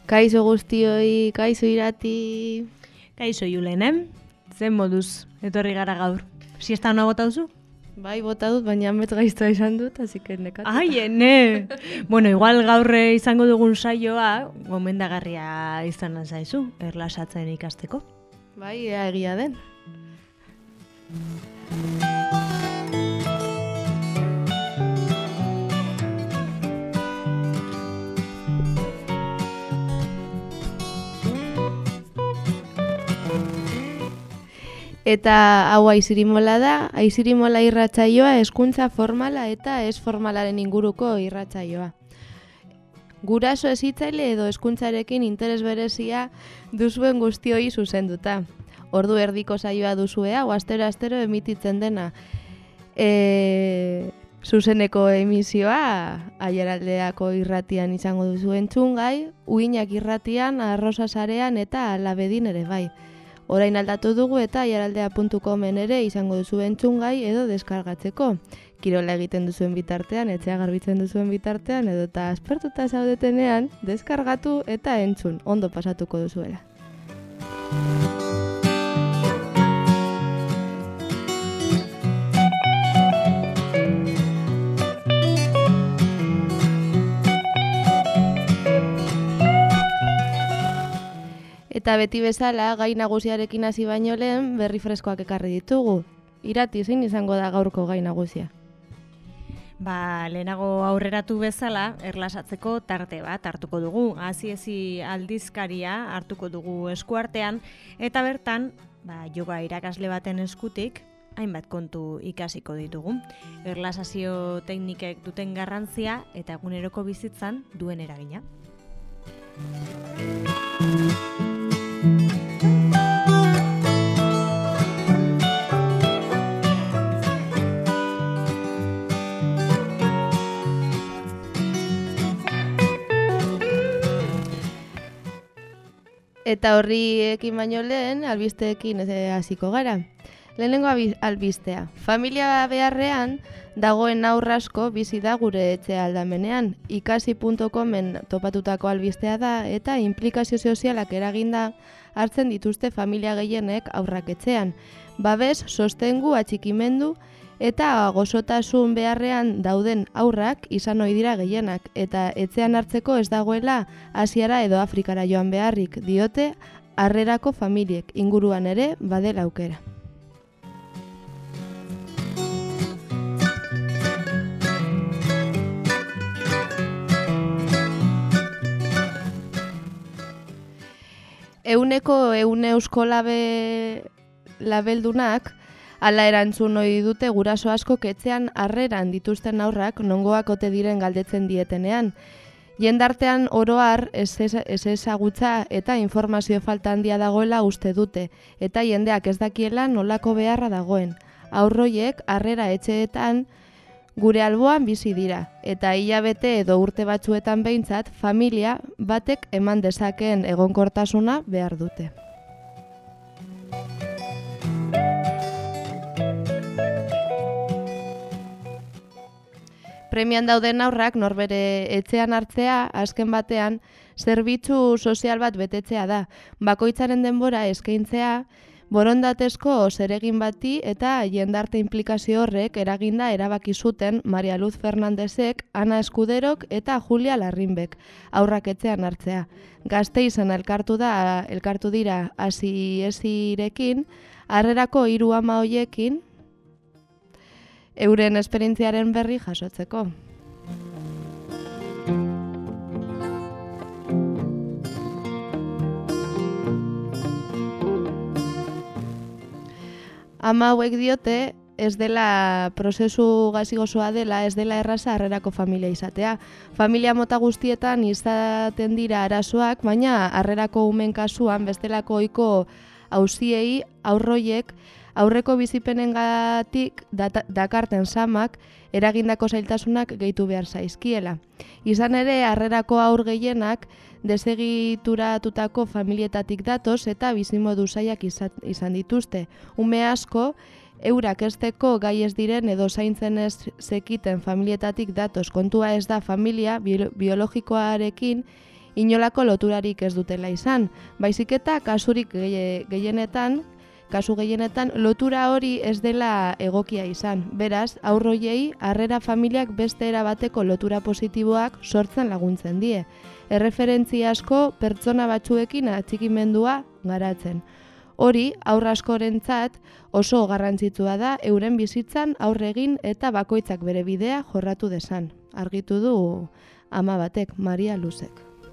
Kaixo guztioi, kaixo Irati. Kaixo Julen, zen moduz, etorri gara gaur. Siesta hona bota duzu? Bai, bota dut, baina amets gaiztoa izan dut, así que nekatuta. Ai, ene! Bueno, igual gaur izango dugun saioa, gomendagarria izan zaizu, erlasatzen ikasteko. Bai, ea egia den. Eta hau Aizirimola da, Aizirimola irratsaioa hezkuntza formala eta ez formalaren inguruko irratsaioa. Guraso hezitzaile edo hezkuntzarekin interes berezia duzuen guztioi zuzenduta. Ordu erdiko saioa duzue hau astero emititzen dena. Zuzeneko emisioa Aiaraldeako irratian izango duzu entzungai, Uinak irratian, Arrosa sarean eta Labedin ere bai. Orain aldatu dugu eta aiaraldea.comen ere izango duzu entzungai edo deskargatzeko. Kirola egiten duzuen bitartean, etxea garbitzen duzuen bitartean edo eta aspertuta zaudetenean, deskargatu eta entzun, ondo pasatuko duzuela. Eta beti bezala, gai nagusiarekin hasi baino lehen, berri freskoak ekarri ditugu. Irati, zein izango da gaurko gai nagusia? Lehenago aurreratu bezala, erlasatzeko tarte bat hartuko dugu. Hasi aldizkaria hartuko dugu eskuartean, eta bertan, yoga irakasle baten eskutik, hainbat kontu ikasiko ditugu. Erlasazio teknikek duten garrantzia eta eguneroko bizitzan duen eragina. Eta horriekin baino lehen, albisteekin hasiko gara. Lehenengo albistea. Familia beharrean dagoen haur asko bizi da gure etxe aldamenean. Ikasi.comen topatutako albistea da eta inplikazio sozialak eraginda hartzen dituzte familia gehienek haurrak etxean. Babes, sostengu, atxikimendu eta gozotasun beharrean dauden haurrak izan ohi dira gehienak eta etxean hartzeko ez dagoela Asiara edo Afrikara joan beharrik, diote harrerako familiek, inguruan ere badela aukera. Euneko eusko labeldunak hala erantzun ohi dute guraso asko etxean harreran dituzten haurrak nongoak ote diren galdetzen dietenean. Jendartean oro har ez ezagutza eta informazio falta handia dagoela uste dute, eta jendeak ez dakiela nolako beharra dagoen. Haurroiek harrera etxeetan gure alboan bizi dira, eta hilabete edo urte batzuetan behintzat familia batek eman dezakeen egonkortasuna behar dute. Premian dauden haurrak norbere etxean hartzea, azken batean, zerbitzu sozial bat betetzea da. Bakoitzaren denbora eskaintzea, borondatezko zeregin bati eta jendarte inplikazio horrek eraginda erabaki zuten Maria Luz Fernandezek, Ana Eskuderok eta Julia Larrinbek haurrak etxean hartzea. Gasteizen elkartu dira Hasirekin, harrerako 3 ama hoiekin, euren esperientziaren berri jasotzeko. Ama hauek diote, ez dela prozesu gazi-gozoa dela, ez dela erraza harrerako familia izatea. Familia mota guztietan izaten dira arazoak, baina harrerako umen kasuan bestelako ohiko auziei aurroiek aurreko bizipenengatik dakarten samak eragindako zailtasunak gehitu behar zaizkiela. Izan ere, harrerako haur gehienak desegituratutako familietatik datoz eta bizimodu zailak izan dituzte. Ume asko, eurak hezteko gai ez diren edo zaintzen ez zekiten familietatik datoz. Kontua ez da familia biologikoarekin inolako loturarik ez dutela izan, baizik eta kasu gehienetan lotura hori ez dela egokia izan. Beraz, haurroiei harrera familiak beste era bateko lotura positiboak sortzen laguntzen die. Erreferentzia asko pertsona batzuekin atxikimendua garatzen. Hori, haur askorentzat oso garrantzitsua da euren bizitzan aurre egin eta bakoitzak bere bidea jorratu desan. Argitu du ama batek, Maria Luzek.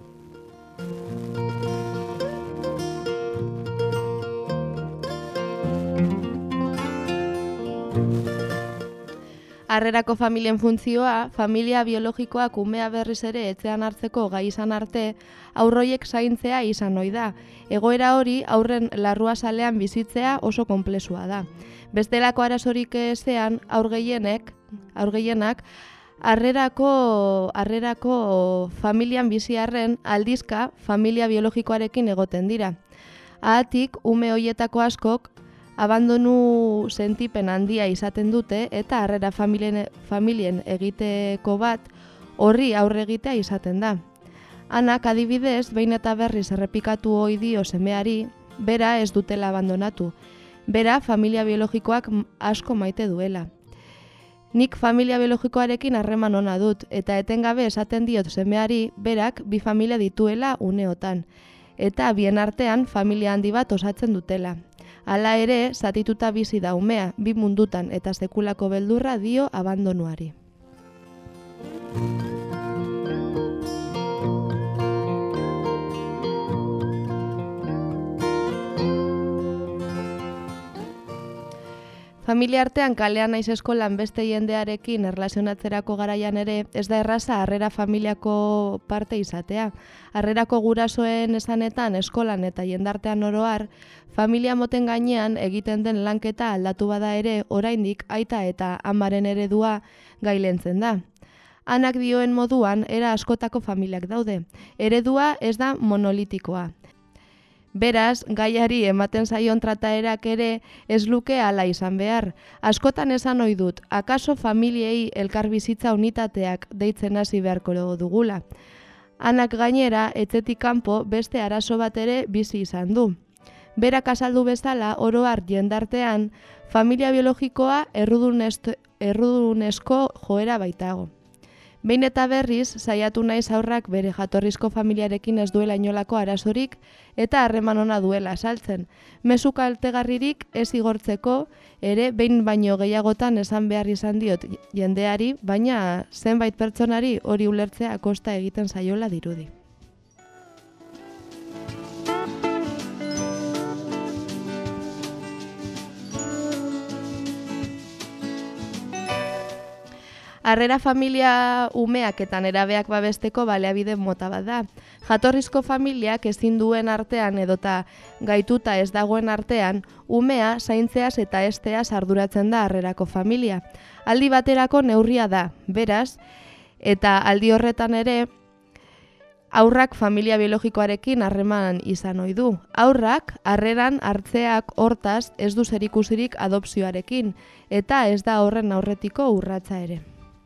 Harrerako familien funtzioa, familia biologikoak umea berriz ere etxean hartzeko gai izan arte, haurroiek zaintzea izan ohi da. Egoera hori aurren larruazalean bizitzea oso konplexua da. Bestelako arazorik ezean haur gehienak harrerako familian bizi arren aldizka familia biologikoarekin egoten dira. Ahatik ume hoietako askok abandonu sentipen handia izaten dute eta harrera familien egiteko bat horri aurre egitea izaten da. Anak adibidez, behin eta berriz errepikatu ohi dio semeari, bera ez dutela abandonatu. Bera familia biologikoak asko maite duela. Nik familia biologikoarekin harreman ona dut eta etengabe esaten diot semeari berak bi familia dituela uneotan. Eta bien artean familia handi bat osatzen dutela. Hala ere, zatituta bizi da umea, bi mundutan eta sekulako beldurra dio abandonuari. Familia artean kalean naiz eskolan beste jendearekin erlazionatzerako garaian ere ez da erraza harrera familiako parte izatea. Harrerako gurasoen esanetan eskolan eta jendartean oro har, familia moten gainean egiten den lanketa aldatu bada ere oraindik aita eta amaren eredua gailentzen da. Anak dioen moduan era askotako familiak daude. Eredua ez da monolitikoa. Beraz, gaiari ematen zaion trataerak ere ez luke hala izan behar. Askotan esan ohi dut, akaso familiei elkarbizitza unitateak deitzen hasi beharko dugula. Anak gainera, etxetik kanpo beste arazo bat ere bizi izan du. Berak azaldu bezala, oro har jendartean, familia biologikoa errudunezko joera baitago. Behin eta berriz, saiatu naiz haurrak bere jatorrizko familiarekin ez duela inolako arazorik eta harreman ona duela azaltzen. Mezu kaltegarririk ez igortzeko ere behin baino gehiagotan esan behar izan diot jendeari, baina zenbait pertsonari hori ulertzea kosta egiten zaiola dirudi. Harrera familia umeak eta nerabeak babesteko baliabide mota bat da. Jatorrizko familiak ezin duen artean edota gaituta ez dagoen artean, umea zaintzeaz eta esteaz arduratzen da harrerako familia. Aldi baterako neurria da, beraz, eta aldi horretan ere, haurrak familia biologikoarekin harreman izan ohi du. Haurrak harreran hartzeak hortaz ez du zerikusirik adopzioarekin, eta ez da horren aurretiko urratsa ere.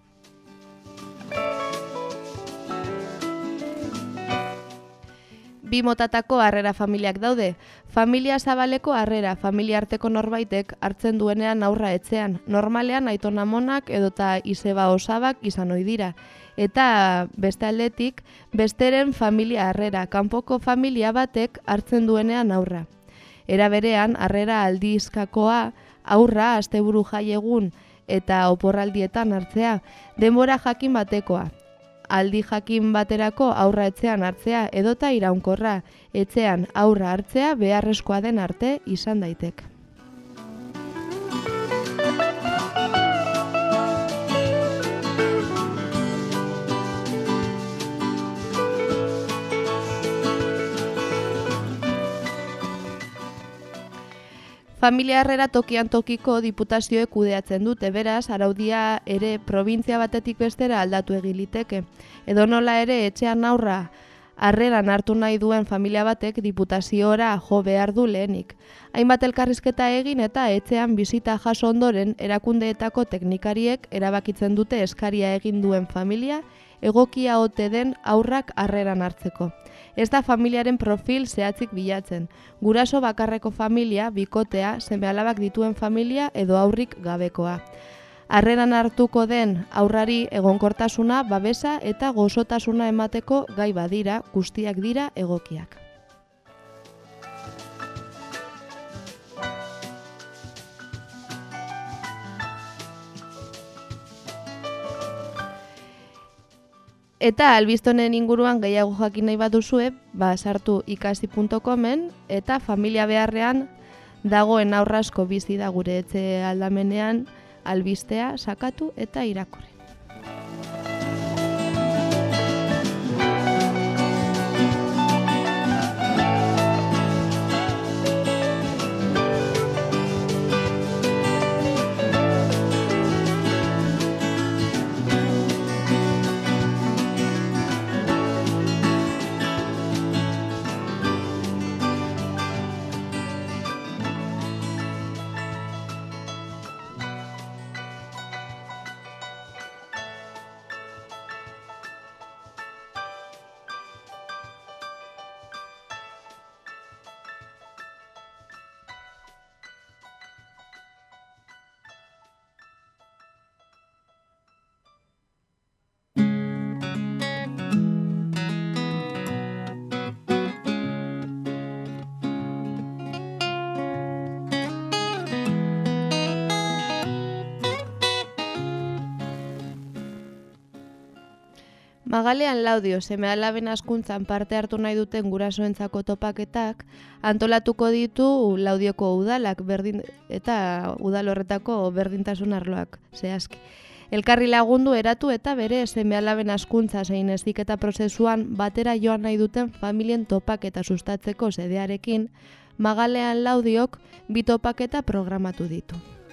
Bi motatako harrera familiak daude. Familia zabaleko harrera familia arteko norbaitek hartzen duenean haurra etxean. Normalean aitona amonak edota izeba osabak izan ohi dira. Eta beste aldetik, besteren familia harrera, kanpoko familia batek hartzen duenean haurra. Era berean, harrera aldizkakoa haurra asteburu jaiegun eta oporraldietan hartzea, denbora jakin batekoa. Aldi jakin baterako haurra etxean hartzea edota iraunkorra, etxean haurra hartzea beharrezkoa den arte izan daitek. Familia harrera tokian tokiko diputazioek kudeatzen dute, beraz, araudia ere probintzia batetik bestera aldatu egin liteke. Edonola ere etxean haurra harreran hartu nahi duen familia batek diputaziora jo behar du lehenik. Hainbat elkarrizketa egin eta etxean bisita jaso ondoren erakundeetako teknikariek erabakitzen dute eskaria egin duen familia egokia ote den haurrak harreran hartzeko. Ez da familiaren profil zehatzik bilatzen. Guraso bakarreko familia, bikotea, seme-alabak dituen familia edo haurrik gabekoa. Harreran hartuko den haurrari egonkortasuna, babesa eta gozotasuna emateko gai badira, guztiak dira egokiak. Eta albistonen inguruan gehiago jakin nahi bat duzue, sartu ikasi.comen eta familia beharrean dagoen haur asko bizi da gure etxe aldamenean albistea sakatu eta irakurri. Magalean Laudio seme-alaben hazkuntzan parte hartu nahi duten gurasoentzako topaketak antolatuko ditu Laudioko udalak eta udal horretako berdintasun arloak zehazki. Elkarri lagundu eratu eta bere seme-alaben hazkuntza zein heziketa prozesuan batera joan nahi duten familien topaketa sustatzeko xedearekin, Magalean Laudiok bi topaketa programatu ditu.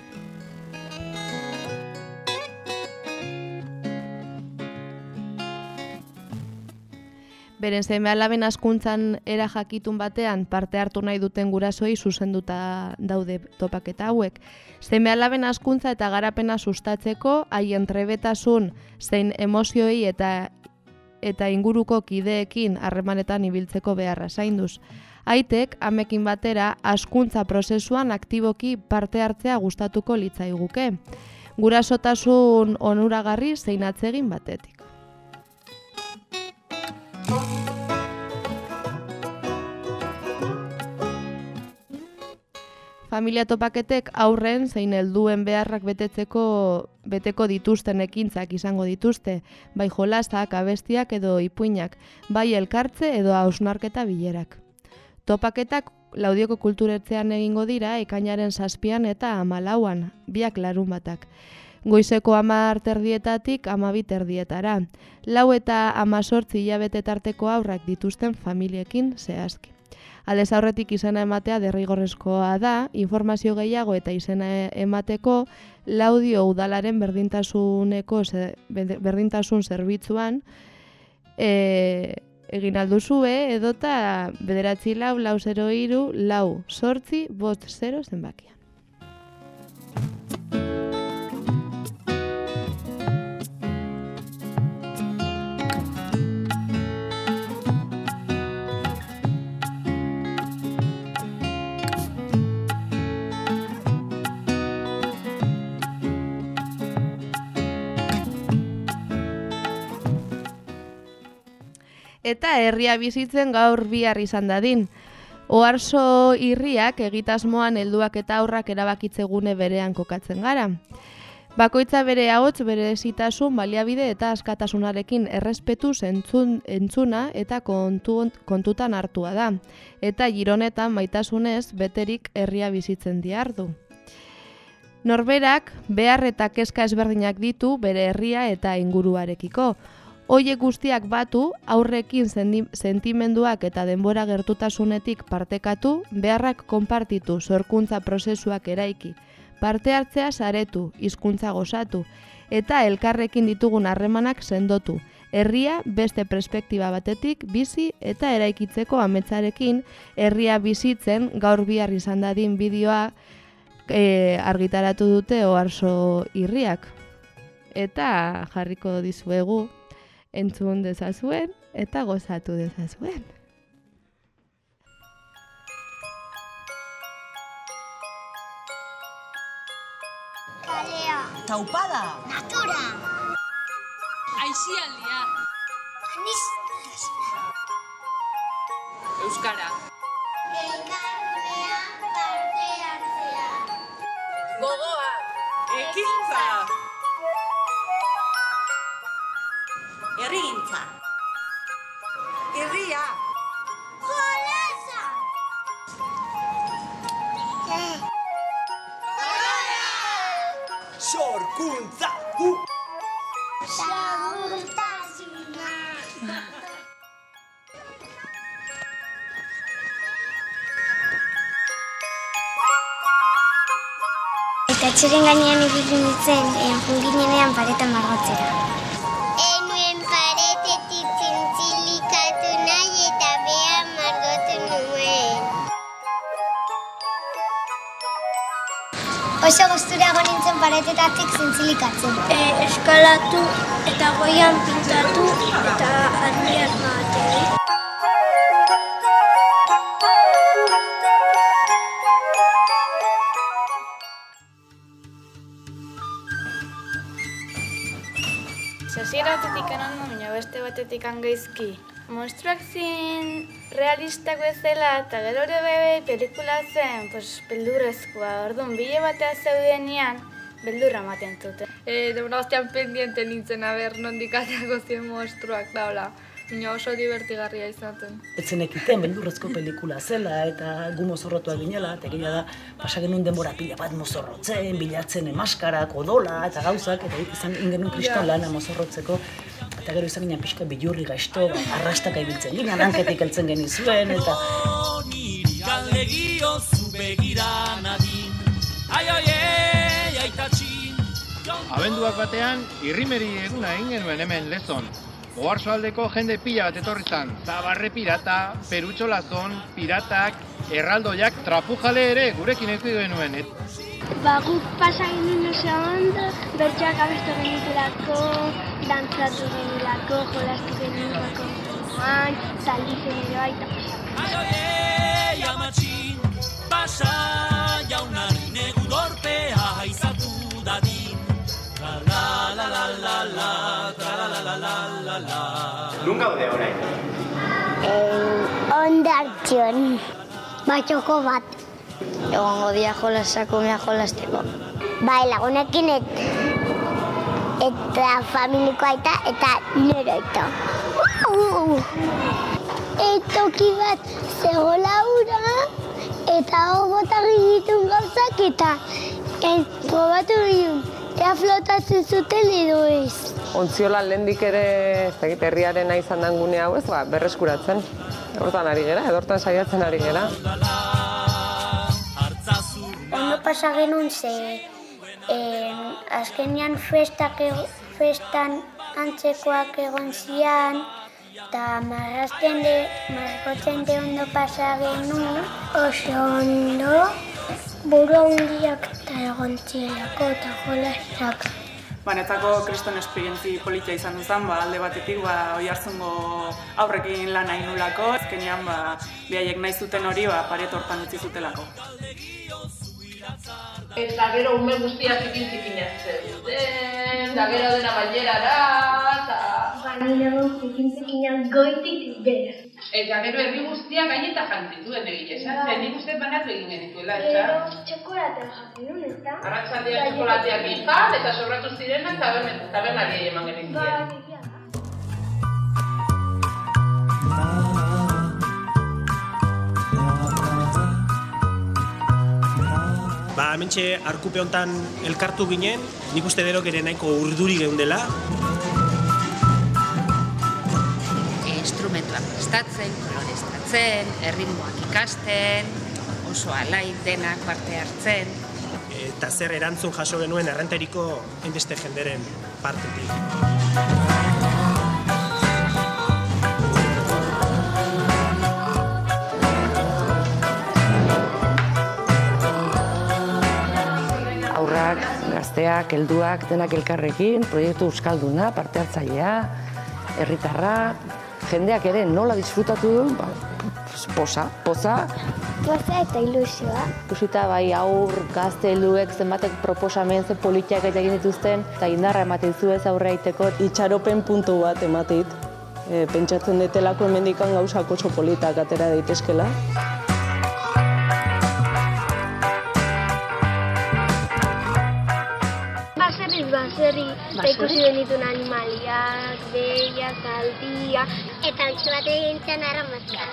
Beren seme-alaben hazkuntzan era jakitun batean parte hartu nahi duten gurasoei zuzenduta daude topaketa hauek. Seme-alaben hazkuntza eta garapena sustatzeko haien trebetasun zein emozioei eta inguruko kideekin harremanetan ibiltzeko beharra zainduz. Aitek, amekin batera, hazkuntza prozesuan aktiboki parte hartzea gustatuko litzaiguke. Gurasotasun onuragarri zein atsegin batetik. Familia topaketek aurren zein helduen beharrak beteko dituzten ekintzak izango dituzte, bai jolasak, abestiak edo ipuinak, bai elkartze edo hausnarketa bilerak. Topaketak Laudioko kulturetzean egingo dira ekainaren 7 eta 14, biak larunbatak. Goizeko 10:30 12:30, 4 eta 18 hilabete tarteko haurrak dituzten familiekin zehazki. Aldez aurretik izena ematea derrigorrezkoa da, informazio gehiago eta izena emateko Laudio udalaren berdintasun zerbitzuan egin alduzue edota 944034850 zenbakia. Eta herria bizitzen gaur bihar izan dadin. Oarso irriak egitasmoan helduak eta aurrak erabakitzegune berean kokatzen gara. Bakoitza bere ahots, berezitasun, baliabide eta askatasunarekin errespetuz entzuna eta kontutan hartua da. Eta gironetan maitasunez beterik herria bizitzen diardu. Norberak behar eta kezka ezberdinak ditu bere herria eta inguruarekiko. Hoiek guztiak batu, aurrekin sentimenduak eta denbora gertutasunetik partekatu, beharrak konpartitu, sorkuntza prozesuak eraiki, parte hartzea saretu, hizkuntza gozatu, eta elkarrekin ditugun harremanak sendotu, herria beste perspektiba batetik bizi eta eraikitzeko ametsarekin herria bizitzen gaur bihar izan dadin bideoa argitaratu dute Oarso irriak. Eta jarriko dizuegu entzun dezazuen eta gozatu dezazuen. Kalea. Taupada. Natura. Aizialdia. Aniztasuna. Euskara. Elkargunea parte hartzea. Gogoa. Ekintza. Herrigintza. Herria. Jolasa. Sorkuntza. Segurtasuna. Eta txeren gainean egiten ditzen, junginenean pareta margotzera. Enuen paretetik zintzilikatu nahi eta bea margotu nuen. Oso gustura nintzen paretetatik zintzilikatzen. Eskalatu eta goian pintatu eta armiak matea. Hasiera batetik ondo, baina beste batetik gaizki. Monstruak zin realistak bezala eta gero ere bebe pelikula zen, beldurrezkoa. Orduan, bile batea zeudenean, beldurra ematen zuten. Demora bastean pendiente nintzen aber nondik ateako ziren monstruak daula. Baina oso divertigarria izan zen. Etzen ekiten beldurrezko pelikula zela eta gu mozorrotuak ginela, eta egia da, pasa genuen denbora pila bat mozorrotzen, bilatzen emaskarak, odola eta gauzak, eta izan ingenuen kriston lana mozorrotzeko. Eta gero izan ginen pixka bilurri gaizto, arrastaka ibiltzen ginen, hanketik heltzen genizuen, eta... Niri galdegio zu begira nadin, aitatxin. Abenduak batean, irrimeri eguna egin genuen hemen Lezon. Oarsoaldeko jende pila bat etorri zan, zabarre pirata, perutxolazon, piratak, erraldoiak, trapujale ere gurekin eduki genuen. Guk pasa genuen oso ondo, bertsoak abestu genitulako, dantzatu genitulako, jolastu genitulako, zaldi zen ere baita pasa. Amatxin, pasa jaunari negu dorpea izatu dadin. Nun gaude orain? Hondartxon, batxoko bat. Egongo dia jolasako mea jolasteko. Bai, lagunekin eta familiko aita eta nero aita. Etoki bat zegoela ura eta hor botak egitun gauzak eta probatu ginen. Ea flotatzen zuten edo ez. Ontziola lehendik ere, herriarena izan den gune hau ez, berreskuratzen. Hortan ari gera, edortan saiatzen ari gera. Ondo pasa genuen ze, azkenean festan antzekoak egon zian, eta margotzen de ondo pasa genuen, oso ondo. Buru handiak eta egon zielako eta jolasak. Netzako kriston esperientzi politia izan duzan, alde batetik Oiartzungo aurrekin lan nahi nulako, azkenean behaiek nahi zuten hori paret hortan utzi zutelako. Eta gero ume guztiak zikin-zikinak zeuden, da gero dena bailerara, eta... Baina zikin-zikinak goitik bera. Eta gero herri guztiak gaineta jantzituen egile, zen nik uste banatu egin genituela, eta... Gero txokolatea jaten nuen, eta... Arratsaldean txokolateak izan, eta sobratu zirenak tabernari eman genituen. Hementxe arkupe hontan elkartu ginen, nik uste derok ere nahiko urduri geundela. Instrumentuak prestatzen, koloreztatzen, erritmoak ikasten, oso alai denak parte hartzen. Eta zer erantzun jaso genuen errenteriko hainbeste jenderen partetik. Gazteak, helduak, denak elkarrekin, proiektu euskalduna, parte hartzailea, herritarra, jendeak ere nola disfrutatu du, poza. Poza eta ilusioa. Ikusita bai aur, gazte helduek zenbatek proposamen ze politiak eta egin dituzten, eta indarra ematen zuez aurre aiteko. Itxaropen puntu bat ematit. Pentsatzen detelako hemendikan gauzak oso politak atera daitezkela. Baserri, eta ikusi benituen animaliak, beia, zaldia, eta bitxo bat egin zen arramazka.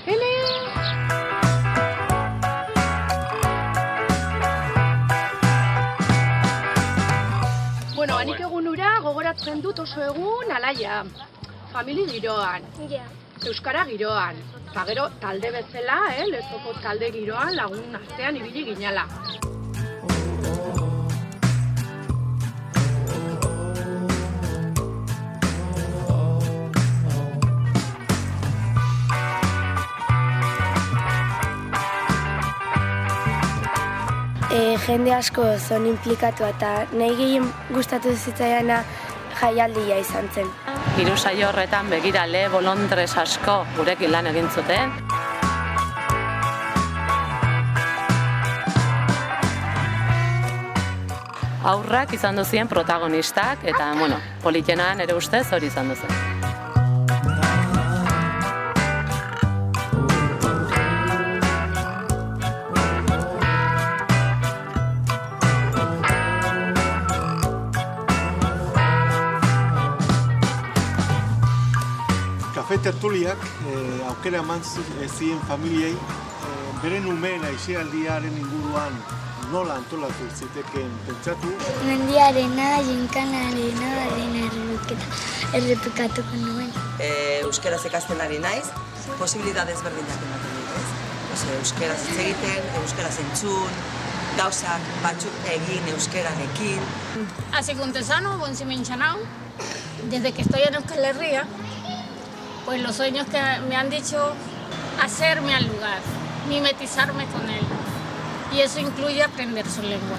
Bueno, hanik egun ura gogoratzen dut oso egun alaia. Famili giroan, euskara giroan, eta gero talde bezala, Lezoko talde giroan lagun artean ibili ginala. Jende asko zon implikatu eta nahi gehien gustatu zitzaiana jaialdia izan zen. Hiru saio horretan begirale bolondres asko gurekin lan egin zuten. Haurrak izan duzien protagonistak eta, politenan ere ustez hori izan duzen. Tertuliak aukera eman zien familiei beren umeen aisialdiaren inguruan nola antolatu zitekeen pentsatu. Mendiarena, jinkanarena, errepikatuko nuen. Euskaraz ikasten ari naiz, posibilitate ezberdinak ematen dituz. Euskaraz hitz egiten, euskaraz entzun, gauzak batzuk egin euskararekin. Hace contesano, bonsimenchanao, desde que estoy en Euskal Herria, pues los sueños que me han dicho hacerme al lugar, mimetizarme con él. Y eso incluye aprender su lengua.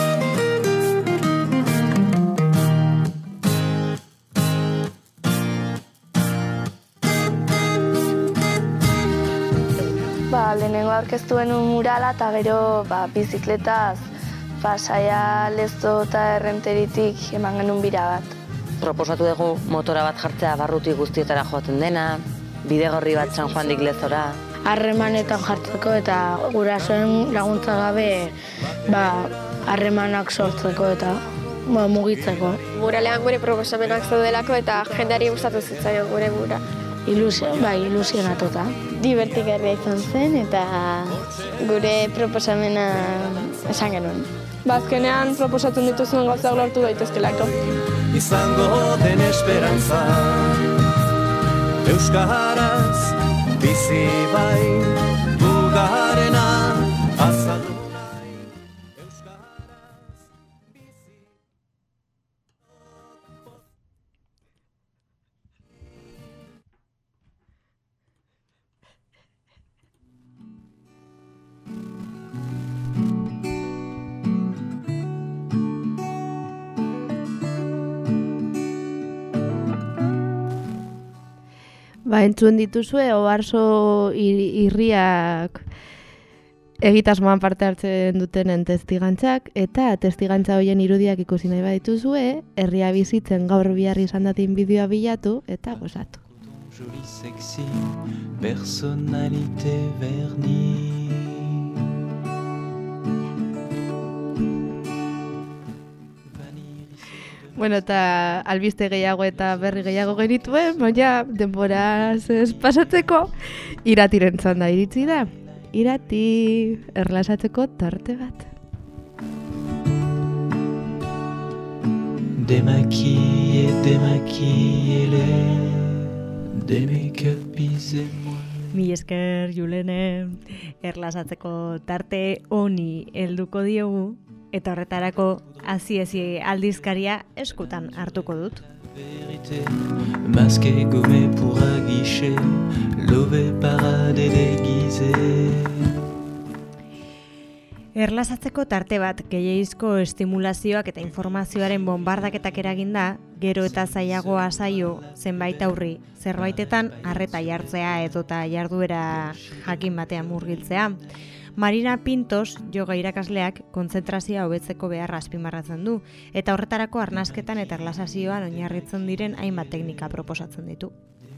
Lehenengo aurkeztu genuen murala eta gero bizikletaz Pasaia, Lezo eta Errenteritik eman genuen bira bat. Proposatu dugu motora bat jartzea barruti guztietara joaten dena, bidegorri bat San Juandik Lezora. Harremanetan jartzeko eta gurasoen laguntza gabe harremanak sortzeko eta mugitzeko. Muralean gure proposamenak zaudelako eta jendeari gustatu zitzaion gure mura. Ilusionatuta. Divertigarria izan zen eta gure proposamena esan genuen. Azkenean proposatzen dituzuen gauzak lortu daitezkelako. Izango den esperantza, euskaraz bizi bai dugarena azaldu. Entzun dituzue, Oarso irriak egitasmoan parte hartzen dutenen testigantzak, eta testigantza horien irudiak ikusi nahi badituzue, herria bizitzen gaur bihar izan datin bideoa bilatu, eta gozatu. Joli sexy, personalité vernie. Eta albiste gehiago eta berri gehiago genituen, baina denboraz ez pasatzeko iratiren txanda iritsi da. Irati erlasatzeko tarte bat. Mi esker, Julene, erlasatzeko tarte honi helduko diogu, eta horretarako hazi aldizkaria eskutan hartuko dut. Masqué, gommé pour aguicher, lové, parade déguisé. Erlazatzeko tarte bat gehiagizko estimulazioak eta informazioaren bombardaketak eraginda, gero eta zailagoa zaio zenbait aurri, zerbaitetan arreta jartzea edota jarduera jakin batean murgiltzea. Marina Pintos, yoga irakasleak, kontzentrazioa hobetzeko beharra azpimarratzen du, eta horretarako arnasketan eta erlazazioan oinarritzen diren hainbat teknika proposatzen ditu.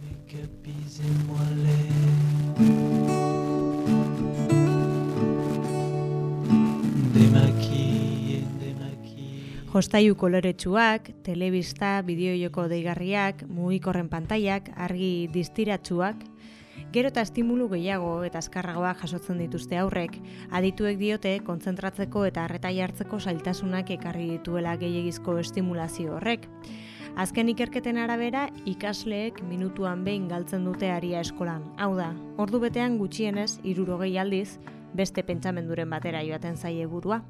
Jostailu koloretsuak, telebista, bideojoko deigarriak, mugikorren pantailak, argi distiratsuak, gero eta estimulu gehiago eta azkarragoak jasotzen dituzte aurrek, adituek diote kontzentratzeko eta arreta jartzeko zailtasunak ekarri dituela gehiegizko estimulazio horrek. Azken ikerketen arabera, ikasleek minutuan behin galtzen dute aria eskolan. Hau da, ordu betean gutxienez 60 aldiz beste pentsamenduren batera joaten zaie burua.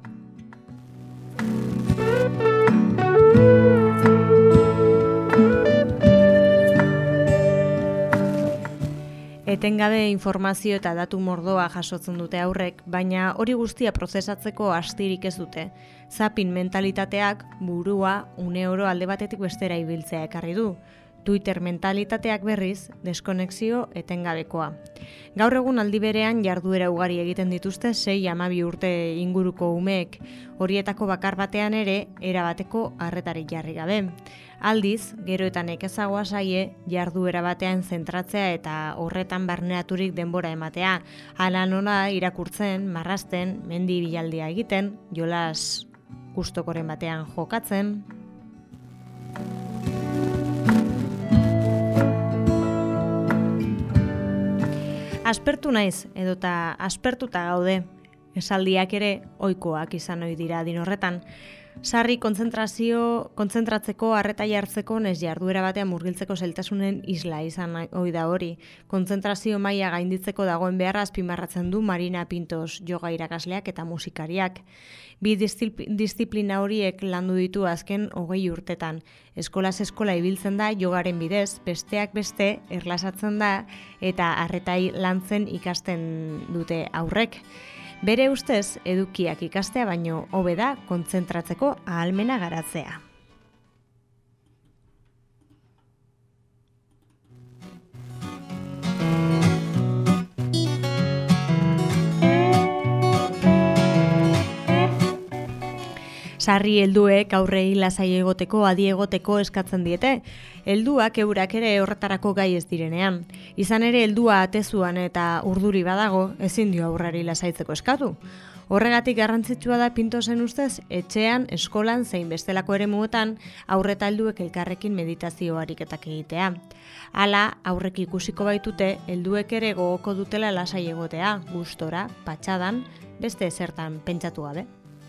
Etengabe informazio eta datu mordoa jasotzen dute aurrek, baina hori guztia prozesatzeko astirik ez dute. Zapin mentalitateak burua une oro alde batetik bestera ibiltzea ekarri du. Twitter mentalitateak berriz, deskonexio etengabekoa. Gaur egun aldi berean jarduera ugari egiten dituzte 6-12 urte inguruko umeek, horietako bakar batean ere erabateko arretarik jarri gabe. Aldiz, gero eta nekezagoa zaie jarduera batean zentratzea eta horretan barneraturik denbora ematea, hala nola irakurtzen, marrazten, mendi bilaldia egiten, jolas gustokoren batean jokatzen. Aspertu naiz edota aspertuta gaude, esaldiak ere ohikoak izan ohi dira adin horretan. Sarri kontzentratzeko, arreta jartzeko, nes jarduera batean murgiltzeko zailtasunen isla izan ohi da hori. Kontzentrazio maila gainditzeko dagoen beharra azpimarratzen du Marina Pintos, yoga irakasleak eta musikariak. Bi disiplina horiek landu ditu azken 20 urtetan. Eskolaz eskola ibiltzen da yogaren bidez, besteak beste erlasatzen da eta arretai lantzen ikasten dute aurrek. Bere ustez, edukiak ikastea baino hobe da kontzentratzeko ahalmena garatzea. Sarri helduek aurrei lasai egoteko, adi egoteko eskatzen diete. Helduak eurak ere horretarako gai ez direnean. Izan ere heldua atezuan eta urduri badago, ezin dio aurrari lasaitzeko eskatu. Horregatik garrantzitsua da Pintosen ustez, etxean, eskolan zein bestelako eremuetan aurreta helduek elkarrekin meditazio ariketak egitea. Hala, aurrek ikusiko baitute, helduek ere gogoko dutela lasai egotea, gustora, patxadan, beste ezertan pentsatu gabe.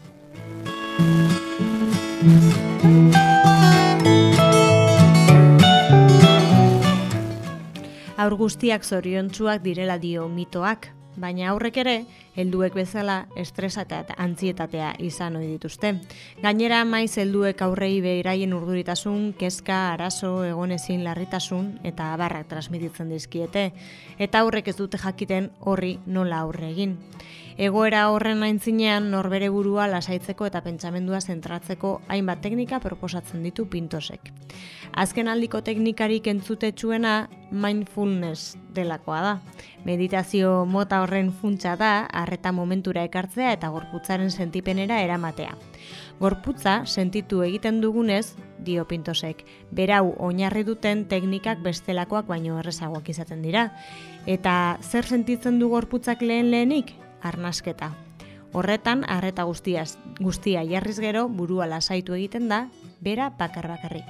Aur guztiak zoriontsuak direla dio mitoak, baina aurrek ere, helduek bezala estresa eta antzietatea izan ohi dituzte. Gainera, maiz helduek aurrei beraien urduritasun, kezka, arazo, egonezin larritasun eta abarrak transmititzen dizkiete, eta aurrek ez dute jakiten horri nola aurre egin. Egoera horren aintzinean norbere burua lasaitzeko eta pentsamendua zentratzeko hainbat teknika proposatzen ditu Pintosek. Azken aldiko teknikarik entzutetsuena mindfulness delakoa da. Meditazio mota horren funtsa da arreta momentura ekartzea eta gorputzaren sentipenera eramatea. Gorputza sentitu egiten dugunez, dio Pintosek, berau oinarri duten teknikak bestelakoak baino errezagoak izaten dira. Eta zer sentitzen du gorputzak lehenik? Arnasketa. Horretan, arreta guztia jarriz gero, burua lasaitu egiten da, bera bakarrik.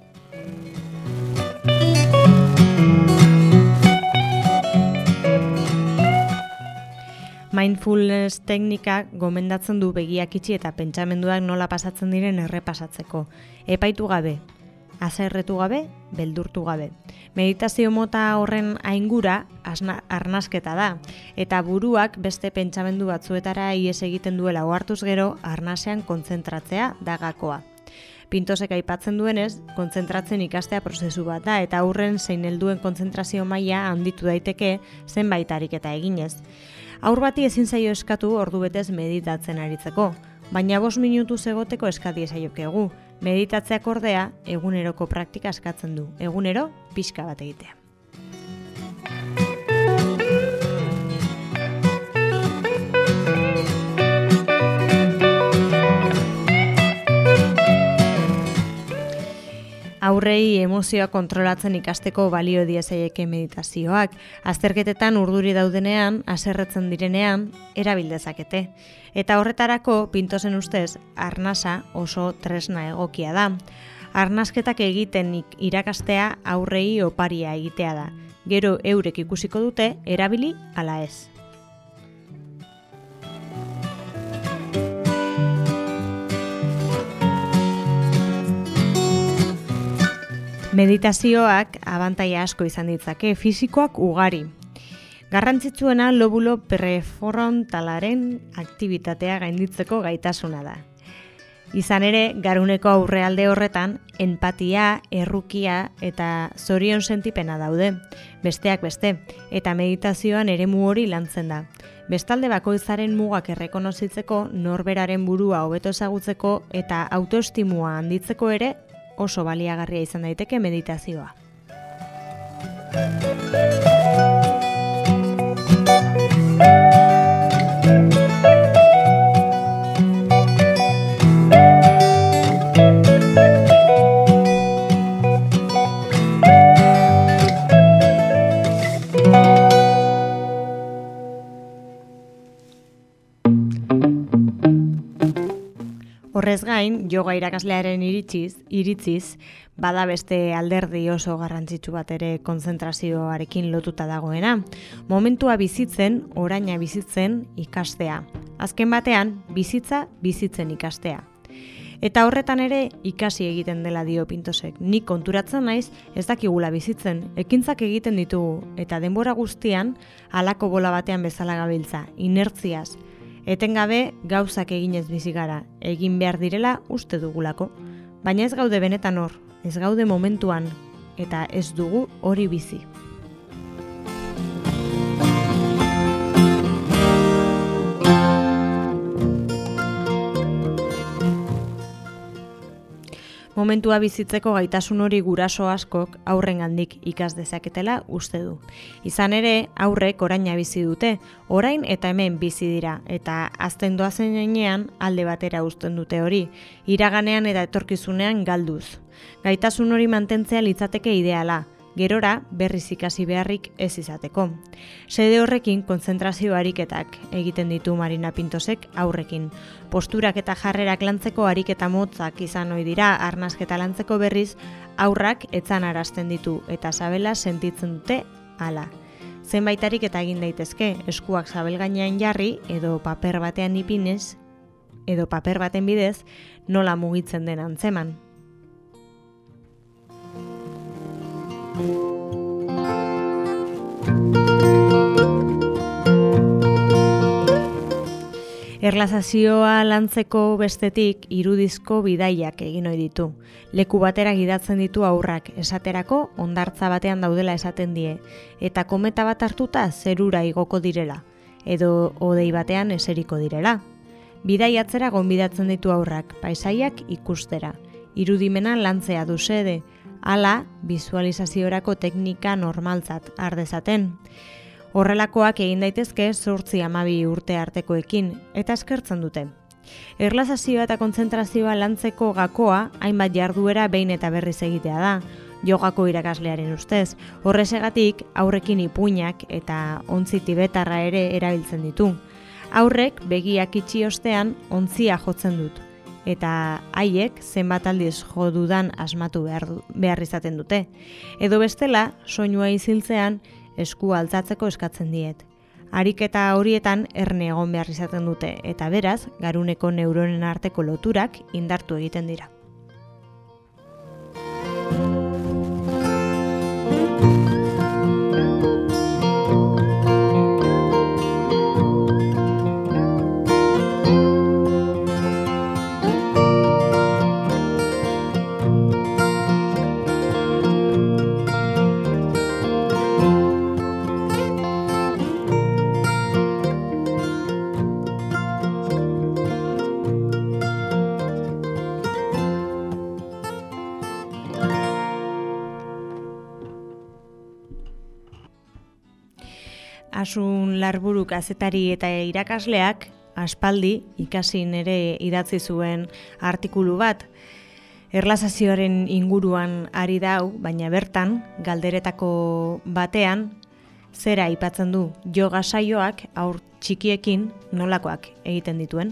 Mindfulness teknikak gomendatzen du begiak itxi eta pentsamenduak nola pasatzen diren errepasatzeko. Epaitu gabe, haserretu gabe, beldurtu gabe. Meditazio mota horren aingura arnasketa da, eta buruak beste pentsamendu batzuetara ihes egiten duela ohartuz gero arnasean kontzentratzea da gakoa. Pintosek aipatzen duenez, kontzentratzen ikastea prozesu bat da, eta aurren zein helduen kontzentrazio maila handitu daiteke zenbait ariketa eginez. Haur bati ezin zaio eskatu ordu betez meditatzen aritzeko, baina 5 minutuz egoteko eskadi zaiokegu. Meditatzeak ordea eguneroko praktika eskatzen du, egunero pixka bat egitea. Aurrei emozioa kontrolatzen ikasteko balio diezaieke meditazioak. Azterketetan urduri daudenean, haserretzen direnean, erabil dezakete. Eta horretarako, Pintosen ustez, arnasa oso tresna egokia da. Arnasketak egiten irakastea aurrei oparia egitea da. Gero eurek ikusiko dute, erabili ala ez. Meditazioak abantaila asko izan ditzake, fisikoak ugari. Garrantzitsuena lobulo prefrontalaren aktibitatea gainditzeko gaitasuna da. Izan ere, garuneko aurrealde horretan, enpatia, errukia eta zorion sentipena daude, besteak beste, eta meditazioan eremu hori lantzen da. Bestalde bakoitzaren mugak errekonozitzeko, norberaren burua hobeto ezagutzeko eta autoestimua handitzeko ere, oso baliagarria izan daiteke meditazioa. Horrez gain, yoga irakaslearen iritziz, bada beste alderdi oso garrantzitsu bat ere konzentrazioarekin lotuta dagoena. Momentua bizitzen, oraina bizitzen ikastea. Azken batean, bizitzen ikastea. Eta horretan ere ikasi egiten dela dio Pintosek. Nik konturatzen naiz ez dakigula bizitzen, ekintzak egiten ditugu, eta denbora guztian halako bola batean bezala gabiltza, inertziaz. Etengabe gauzak eginez bizi gara, egin behar direla uste dugulako. Baina ez gaude benetan hor, ez gaude momentuan, eta ez dugu hori bizi. Momentua bizitzeko gaitasun hori guraso askok aurrengandik ikas dezaketela uste du. Izan ere, aurrek oraina bizi dute, orain eta hemen bizi dira, eta azten doazen heinean alde batera uzten dute hori, iraganean eta etorkizunean galduz. Gaitasun hori mantentzea litzateke ideala, gerora berriz ikasi beharrik ez izateko. Sede horrekin kontzentrazio ariketak egiten ditu Marina Pintosek aurrekin. Posturak eta jarrerak lantzeko ariketa motzak izan ohi dira, arnasketa lantzeko berriz aurrak etzanarazten ditu eta sabela sentitzen dute hala. Zenbait ariketa egin daitezke, eskuak sabel gainean jarri edo paper batean ipinez edo paper baten bidez nola mugitzen den antzeman. Erlazazioa lantzeko bestetik irudizko bidaiak egin ohi ditu. Leku batera gidatzen ditu aurrak, esaterako hondartza batean daudela esaten die, eta kometa bat hartuta zerura igoko direla, edo hodei batean eseriko direla. Bidaiatzera gonbidatzen ditu aurrak, paisaiak ikustera. Irudimena lantzea du xede, hala bizualizaziorako teknika normaltzat har dezaten. Horrelakoak egin daitezke 8-12 urte artekoekin eta eskertzen dute. Erlazazioa eta kontzentrazioa lantzeko gakoa hainbat jarduera behin eta berriz egitea da, jogako irakaslearen ustez. Horrezegatik aurrekin ipuinak eta ontzi tibetarra ere erabiltzen ditu. Aurrek begiak itxi ostean ontzia jotzen dut. Eta haiek zenbat aldiz jo dudan asmatu behar izaten dute. Edo bestela, soinua iziltzean esku altzatzeko eskatzen diet. Ariketa horietan erne egon behar izaten dute, eta beraz, garuneko neuronen arteko loturak indartu egiten dira. Asun Larburu kazetari eta irakasleak aspaldi ikasin ere idatzi zuen artikulu bat. Erlazazioaren inguruan ari dau, baina bertan, galderetako batean, zera aipatzen du yoga saioak haur txikiekin nolakoak egiten dituen.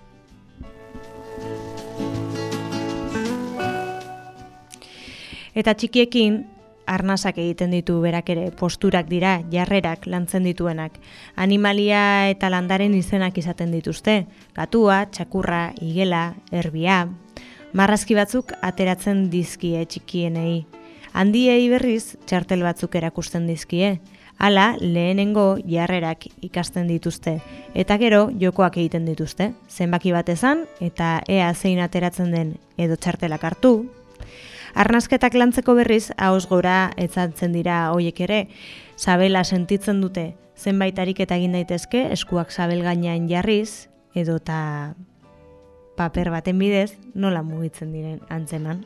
Eta txikiekin arnasak egiten ditu berak ere, posturak dira, jarrerak lantzen dituenak. Animalia eta landaren izenak izaten dituzte, gatua, txakurra, igela, erbia. Marrazki batzuk ateratzen dizkie txikienei. Handiei berriz txartel batzuk erakusten dizkie. Hala, lehenengo jarrerak ikasten dituzte. Eta gero, jokoak egiten dituzte. Zenbaki bat esan, eta ea zein ateratzen den edo txartelak hartu. Arnasketak lantzeko berriz, ahoz gora etzantzen dira hoiek ere. Sabela sentitzen dute, zenbait ariketa egin daitezke, eskuak sabel gainean jarriz, edo eta paper baten bidez, nola mugitzen diren antzeman.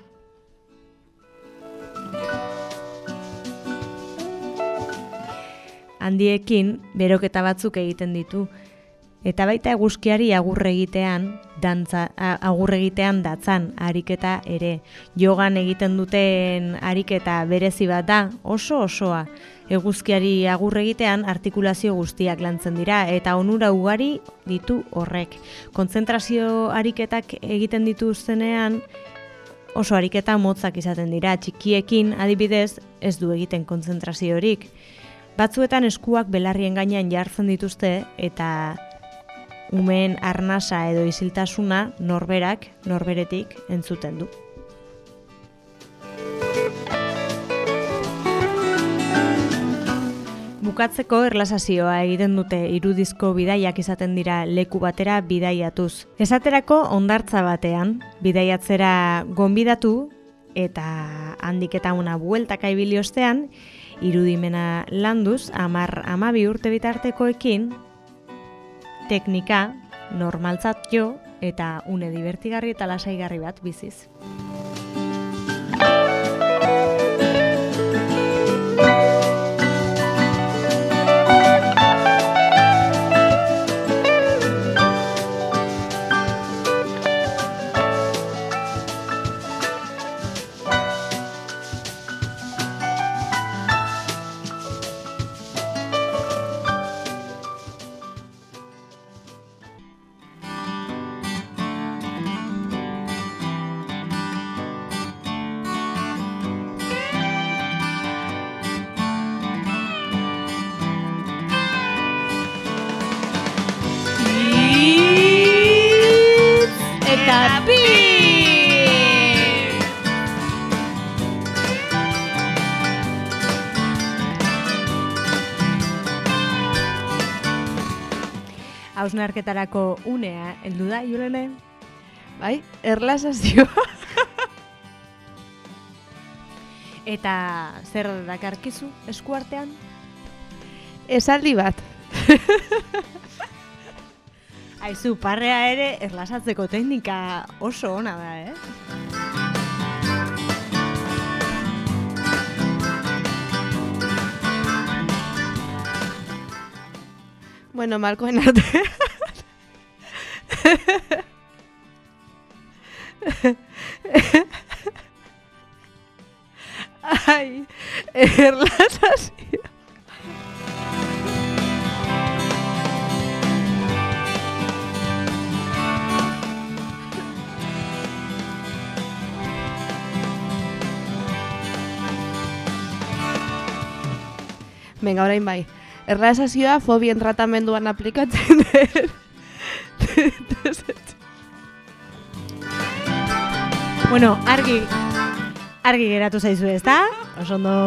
Handiekin beroketa batzuk egiten ditu, eta baita eguzkiari agurre egitean datzan ariketa ere. Jogan egiten duten ariketa berezi bat da, oso osoa. Eguzkiari agurre egitean artikulazio guztiak lantzen dira, eta onura ugari ditu horrek. Kontzentrazio ariketak egiten dituztenean, oso ariketa motzak izaten dira. Txikiekin adibidez ez du egiten kontzentraziorik. Batzuetan eskuak belarrien gainean jartzen dituzte, eta umeen arnasa edo isiltasuna norberetik entzuten du. Bukatzeko erlazazioa egiten dute irudizko bidaiak izaten dira leku batera bidaiatuz. Esaterako hondartza batean bidaiatzera gonbidatu eta handik eta una bueltaka ibili ostean irudimena landuz 10-12 urte bitartekoekin teknika normaltzat jo eta une divertigarri eta lasaigarri bat biziz. Hausnarketarako unea heldu da, Julene? Bai, erlazazioa. Eta zer dakarkizu eskuartean? Esaldi bat. Aizu, parrea ere erlazatzeko teknika oso ona da, Bueno, malkoen arte. Ai, erlazazio. Venga, orain bai. Erlazazioa fobien tratamenduan aplikatzen den. Bueno, argi geratu zaizu, ezta? Oso ondo.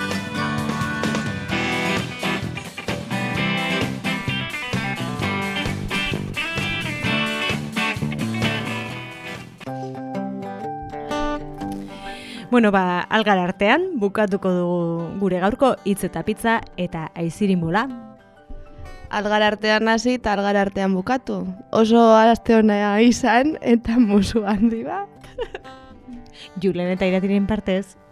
Bueno, algar artean bukatuko dugu gure gaurko hitz eta pizza eta aizirinbola. Algar artean hasi eta algar artean bukatu. Oso aste ona izan eta musu handi bat. Julen eta Iratiren partez,